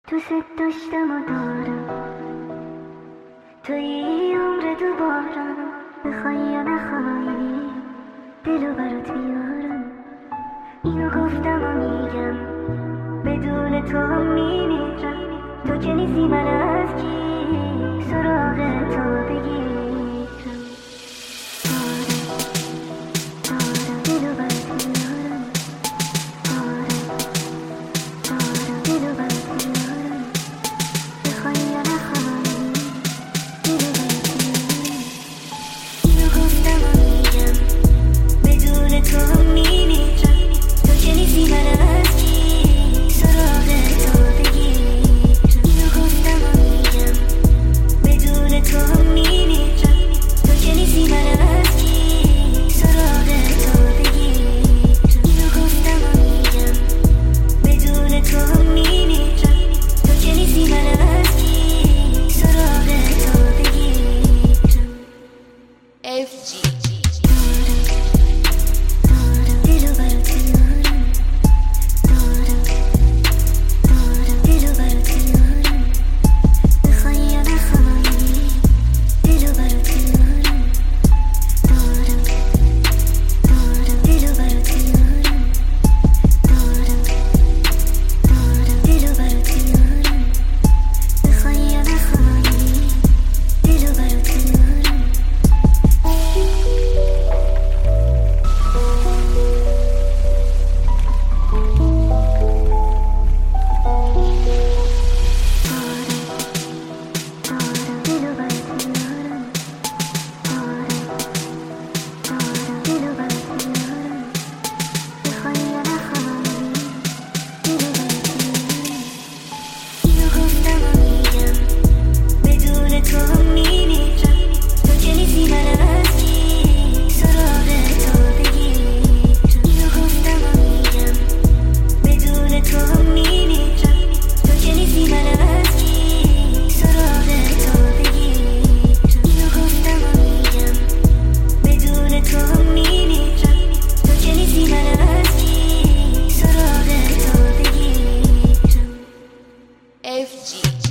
دوست داشتم و دارم توی عمر دوبارم، بخوای یا نخوای دلو برات بیارم. اینو گفتم و میگم بدون تو هم میمیرم. تو که نیستی من از کی سراغ تو بگیرم. دارم دلو برات بیارم. دارم دلو برات بیارم. بخوای یا نخوای دلو برات بیارم. اینو گفتم و میگم بدون تو هم میمیرم. تو که نیستی من از کی سراغ تو بگیرم. اینو گفتم و میگم بدون تو هم میمیرم. تو که نیستی من از کی سراغ تو بگیرم. اینو گفتم و میگم بدون تو هم میمیرم. تو که نیستی من از کی سراغ تو بگیرم. FG دارم دلو برات بیارم. دارم دلو برات بیارم. بخوای یا نخوای دلو برات بیارم. دارم دلو برات بیارم. دارم دلو برات بیارم. بخوای یا نخوای دلو برات بیارم. دارم دلو برات بیارم. دارم دلو برات بیارم. بخوای یا نخوای دلو برات بیارم. اینو گفتم و میگم بدون تو هم میمیرم. تو که نیستی من از کی سراغ تو بگیرم. اینو گفتم و میگم بدون تو هم میمیرم. تو که نیستی من از کی سراغ تو بگیرم. اینو گفتم و میگم بدون تو هم میمیرم. تو که نیستی من از کی سراغ تو بگیرم. FG